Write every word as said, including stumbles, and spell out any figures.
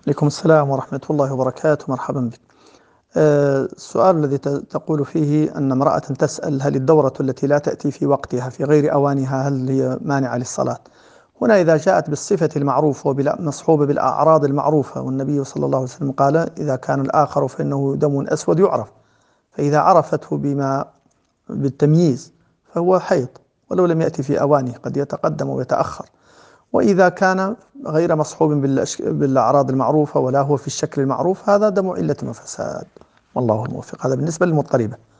عليكم السلام ورحمة الله وبركاته، مرحبا بك. آه، السؤال الذي ت- تقول فيه أن امرأة تسأل: هل الدورة التي لا تأتي في وقتها في غير أوانها هل هي مانعة للصلاة؟ هنا إذا جاءت بالصفة المعروفة ومصحوبة بالأعراض المعروفة، والنبي صلى الله عليه وسلم قال: إذا كان الآخر فإنه دم أسود يعرف، فإذا عرفته بما بالتمييز فهو حيض، ولو لم يأتي في أوانه قد يتقدم ويتأخر. وإذا كان غير مصحوب بالأش- بالأعراض المعروفة ولا هو في الشكل المعروف، هذا دم علة وفساد، والله الموفق. هذا بالنسبة للمضطربة.